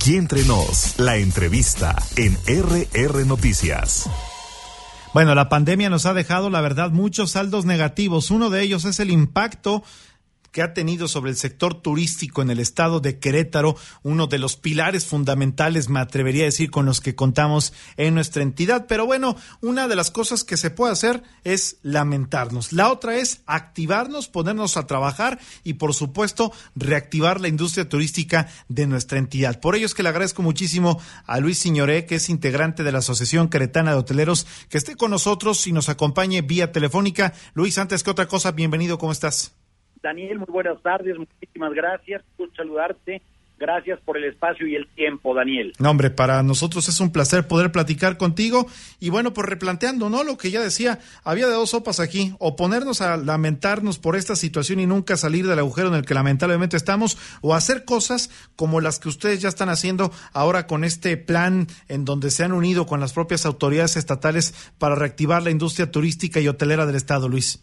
Aquí entre nos, la entrevista en RR Noticias. Bueno, la pandemia nos ha dejado, la verdad, muchos saldos negativos. Uno de ellos es el impacto que ha tenido sobre el sector turístico en el estado de Querétaro, uno de los pilares fundamentales, me atrevería a decir, con los que contamos en nuestra entidad. Pero bueno, una de las cosas que se puede hacer es lamentarnos. La otra es activarnos, ponernos a trabajar y, por supuesto, reactivar la industria turística de nuestra entidad. Por ello es que le agradezco muchísimo a Luis Signoret, que es integrante de la Asociación Queretana de Hoteleros, que esté con nosotros y nos acompañe vía telefónica. Luis, antes que otra cosa, bienvenido, ¿cómo estás? Daniel, muy buenas tardes, muchísimas gracias por saludarte, gracias por el espacio y el tiempo, Daniel. No, hombre, para nosotros es un placer poder platicar contigo y bueno, pues replanteando, ¿no? Lo que ya decía, había de dos sopas aquí, o ponernos a lamentarnos por esta situación y nunca salir del agujero en el que lamentablemente estamos, o hacer cosas como las que ustedes ya están haciendo ahora con este plan en donde se han unido con las propias autoridades estatales para reactivar la industria turística y hotelera del estado, Luis.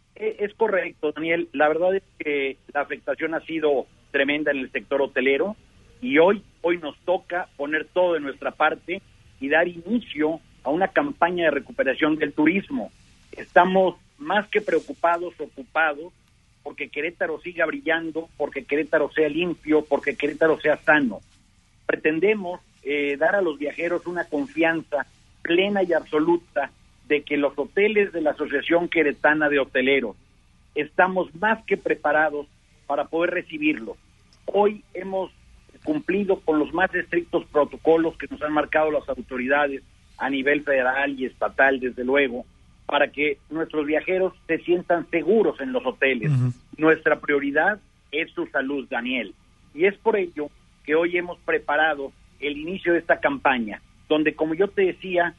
Es correcto, Daniel. La verdad es que la afectación ha sido tremenda en el sector hotelero y hoy nos toca poner todo de nuestra parte y dar inicio a una campaña de recuperación del turismo. Estamos más que preocupados, ocupados, porque Querétaro siga brillando, porque Querétaro sea limpio, porque Querétaro sea sano. Pretendemos dar a los viajeros una confianza plena y absoluta de que los hoteles de la Asociación Queretana de Hoteleros estamos más que preparados para poder recibirlos. Hoy hemos cumplido con los más estrictos protocolos que nos han marcado las autoridades a nivel federal y estatal, desde luego, para que nuestros viajeros se sientan seguros en los hoteles. Uh-huh. Nuestra prioridad es su salud, Daniel. Y es por ello que hoy hemos preparado el inicio de esta campaña, donde, como yo te decía,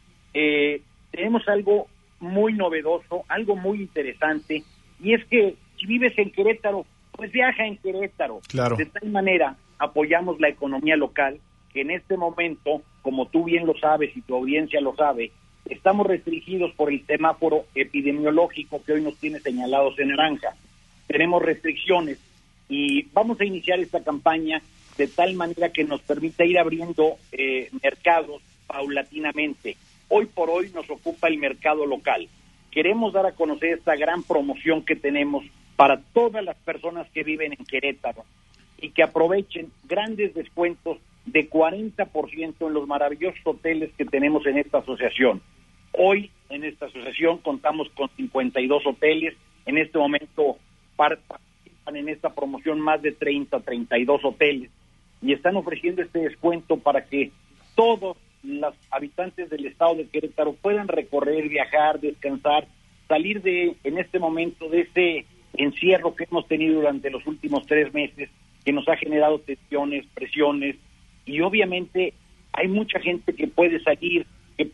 tenemos algo muy novedoso, algo muy interesante, y es que si vives en Querétaro, pues viaja en Querétaro. Claro. De tal manera apoyamos la economía local, que en este momento, como tú bien lo sabes y tu audiencia lo sabe, estamos restringidos por el semáforo epidemiológico que hoy nos tiene señalados en naranja. Tenemos restricciones y vamos a iniciar esta campaña de tal manera que nos permita ir abriendo mercados paulatinamente. Hoy por hoy nos ocupa el mercado local. Queremos dar a conocer esta gran promoción que tenemos para todas las personas que viven en Querétaro y que aprovechen grandes descuentos de 40% en los maravillosos hoteles que tenemos en esta asociación. Hoy en esta asociación contamos con 52 hoteles. En este momento participan en esta promoción más de 32 hoteles y están ofreciendo este descuento para que todos los habitantes del estado de Querétaro puedan recorrer, viajar, descansar, salir en este momento de ese encierro que hemos tenido durante los últimos 3 meses, que nos ha generado tensiones, presiones, y obviamente hay mucha gente que puede salir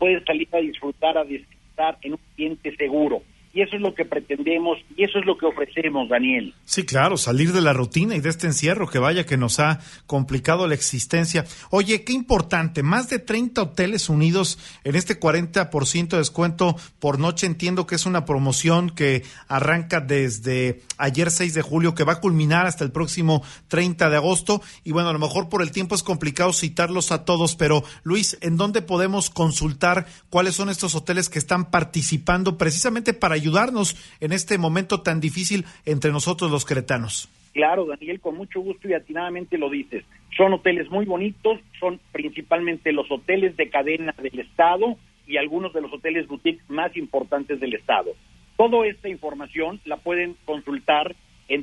a disfrutar, a descansar en un ambiente seguro. Y eso es lo que pretendemos y eso es lo que ofrecemos, Daniel. Sí, claro, salir de la rutina y de este encierro que vaya que nos ha complicado la existencia. Oye, qué importante, más de 30 hoteles unidos en este 40% de descuento por noche. Entiendo que es una promoción que arranca desde ayer 6 de julio, que va a culminar hasta el próximo 30 de agosto. Y bueno, a lo mejor por el tiempo es complicado citarlos a todos, pero Luis, ¿en dónde podemos consultar cuáles son estos hoteles que están participando precisamente para ayudarnos en este momento tan difícil entre nosotros los queretanos? Claro, Daniel, con mucho gusto y atinadamente lo dices. Son hoteles muy bonitos, son principalmente los hoteles de cadena del estado y algunos de los hoteles boutique más importantes del estado. Toda esta información la pueden consultar en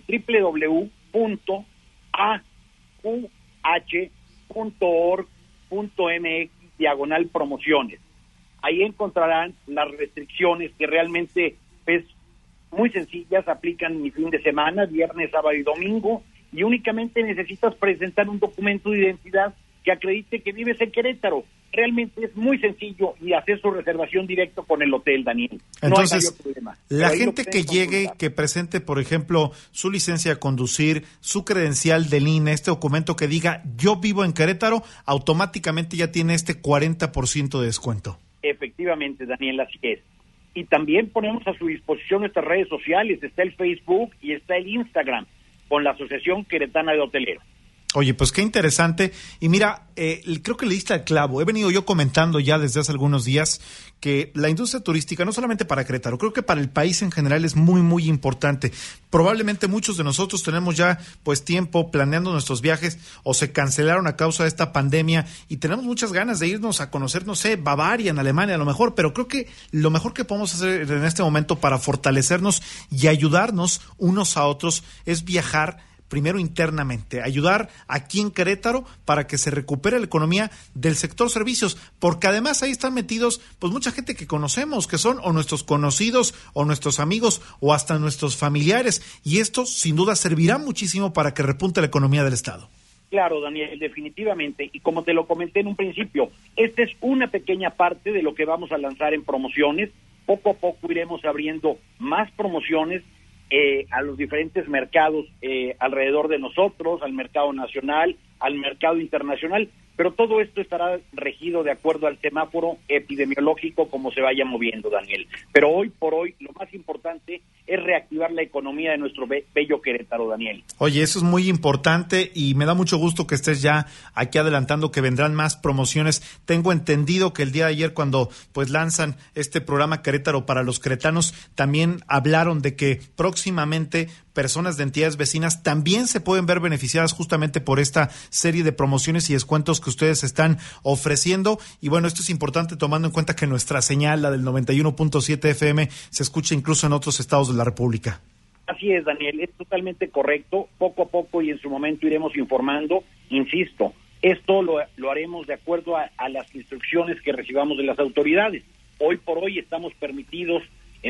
www.aqh.org.mx/promociones. Ahí encontrarán las restricciones que realmente muy sencillas, aplican mi fin de semana, viernes, sábado y domingo, y únicamente necesitas presentar un documento de identidad que acredite que vives en Querétaro. Realmente es muy sencillo y hacer su reservación directo con el hotel, Daniel. Entonces, no hay mayor problema. La gente que llegue, que presente, por ejemplo, su licencia de conducir, su credencial del INE, este documento que diga yo vivo en Querétaro, automáticamente ya tiene este 40% de descuento. Efectivamente, Daniel, así es. Y también ponemos a su disposición nuestras redes sociales, está el Facebook y está el Instagram, con la Asociación Queretana de Hoteleros. Oye, pues qué interesante. Y mira, creo que le diste al clavo. He venido yo comentando ya desde hace algunos días que la industria turística, no solamente para Querétaro, creo que para el país en general es muy, muy importante. Probablemente muchos de nosotros tenemos ya pues tiempo planeando nuestros viajes o se cancelaron a causa de esta pandemia y tenemos muchas ganas de irnos a conocer, no sé, Bavaria en Alemania a lo mejor, pero creo que lo mejor que podemos hacer en este momento para fortalecernos y ayudarnos unos a otros es viajar primero internamente, ayudar aquí en Querétaro para que se recupere la economía del sector servicios, porque además ahí están metidos pues mucha gente que conocemos, que son o nuestros conocidos o nuestros amigos o hasta nuestros familiares, y esto sin duda servirá muchísimo para que repunte la economía del estado. Claro, Daniel, definitivamente, y como te lo comenté en un principio, esta es una pequeña parte de lo que vamos a lanzar en promociones. Poco a poco iremos abriendo más promociones a los diferentes mercados alrededor de nosotros, al mercado nacional, al mercado internacional, pero todo esto estará regido de acuerdo al semáforo epidemiológico como se vaya moviendo, Daniel. Pero hoy por hoy lo más importante es reactivar la economía de nuestro bello Querétaro, Daniel. Oye, eso es muy importante y me da mucho gusto que estés ya aquí adelantando que vendrán más promociones. Tengo entendido que el día de ayer cuando pues lanzan este programa Querétaro para los queretanos, también hablaron de que próximamente personas de entidades vecinas también se pueden ver beneficiadas justamente por esta serie de promociones y descuentos que ustedes están ofreciendo. Y bueno, esto es importante tomando en cuenta que nuestra señal, la del 91.7 FM, se escucha incluso en otros estados de la República. Así es, Daniel, es totalmente correcto. Poco a poco y en su momento iremos informando. Insisto, esto lo haremos de acuerdo a las instrucciones que recibamos de las autoridades. Hoy por hoy estamos permitidos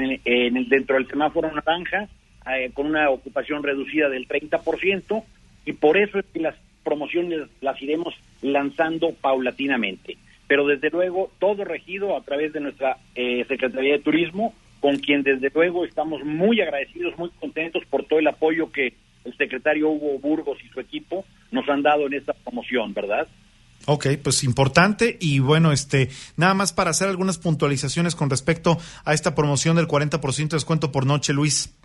dentro del semáforo naranja con una ocupación reducida del 30%, y por eso es que las promociones las iremos lanzando paulatinamente. Pero desde luego todo regido a través de nuestra Secretaría de Turismo, con quien desde luego estamos muy agradecidos, muy contentos por todo el apoyo que el secretario Hugo Burgos y su equipo nos han dado en esta promoción, ¿verdad? Ok, pues importante. Y bueno, nada más para hacer algunas puntualizaciones con respecto a esta promoción del 40% de descuento por noche, Luis.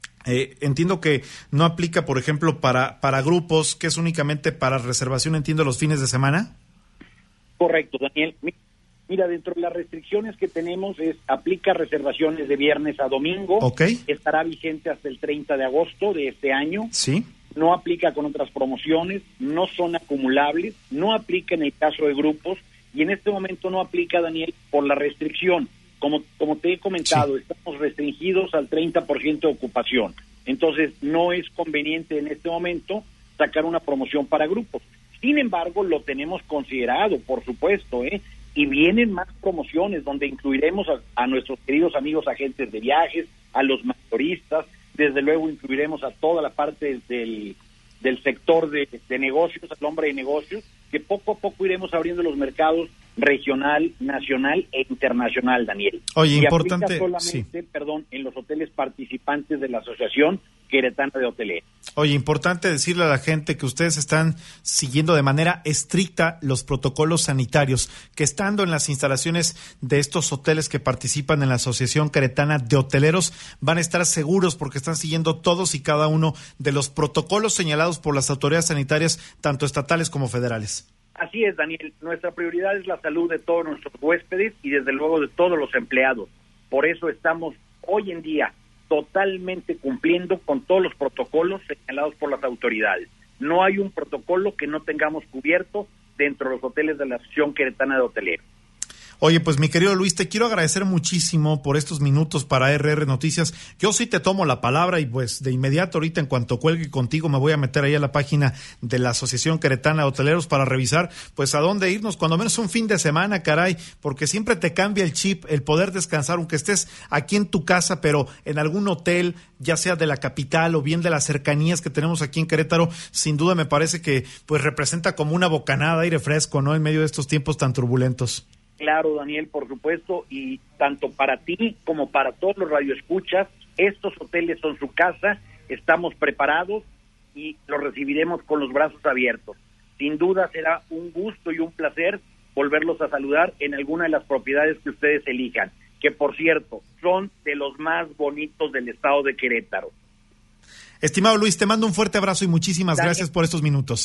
Entiendo que no aplica, por ejemplo, para grupos, que es únicamente para reservación, entiendo, los fines de semana. Correcto, Daniel. Mira, dentro de las restricciones que tenemos aplica reservaciones de viernes a domingo. Okay. Estará vigente hasta el 30 de agosto de este año. Sí. No aplica con otras promociones, no son acumulables, no aplica en el caso de grupos, y en este momento no aplica, Daniel, por la restricción. Como te he comentado, sí, estamos restringidos al 30% de ocupación. Entonces, no es conveniente en este momento sacar una promoción para grupos. Sin embargo, lo tenemos considerado, por supuesto, y vienen más promociones donde incluiremos a nuestros queridos amigos agentes de viajes, a los mayoristas, desde luego incluiremos a toda la parte del sector de negocios, al hombre de negocios, que poco a poco iremos abriendo los mercados regional, nacional e internacional, Daniel. Oye, y importante, solamente, en los hoteles participantes de la Asociación Queretana de Hotelería. Oye, importante decirle a la gente que ustedes están siguiendo de manera estricta los protocolos sanitarios, que estando en las instalaciones de estos hoteles que participan en la Asociación Queretana de Hoteleros, van a estar seguros porque están siguiendo todos y cada uno de los protocolos señalados por las autoridades sanitarias, tanto estatales como federales. Así es, Daniel. Nuestra prioridad es la salud de todos nuestros huéspedes y desde luego de todos los empleados. Por eso estamos hoy en día totalmente cumpliendo con todos los protocolos señalados por las autoridades. No hay un protocolo que no tengamos cubierto dentro de los hoteles de la Asociación Queretana de Hoteleros. Oye, pues mi querido Luis, te quiero agradecer muchísimo por estos minutos para RR Noticias. Yo sí te tomo la palabra y pues de inmediato ahorita en cuanto cuelgue contigo me voy a meter ahí a la página de la Asociación Queretana de Hoteleros para revisar pues a dónde irnos, cuando menos un fin de semana, caray, porque siempre te cambia el chip, el poder descansar, aunque estés aquí en tu casa, pero en algún hotel, ya sea de la capital o bien de las cercanías que tenemos aquí en Querétaro, sin duda me parece que pues representa como una bocanada de aire fresco, ¿no?, en medio de estos tiempos tan turbulentos. Claro, Daniel, por supuesto, y tanto para ti como para todos los radioescuchas, estos hoteles son su casa, estamos preparados y los recibiremos con los brazos abiertos. Sin duda será un gusto y un placer volverlos a saludar en alguna de las propiedades que ustedes elijan, que por cierto, son de los más bonitos del estado de Querétaro. Estimado Luis, te mando un fuerte abrazo y muchísimas gracias por estos minutos.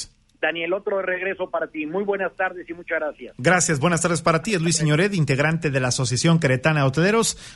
Daniel, otro de regreso para ti. Muy buenas tardes y muchas gracias. Gracias, buenas tardes para ti. Es Luis Signoret, integrante de la Asociación Queretana de Hoteleros.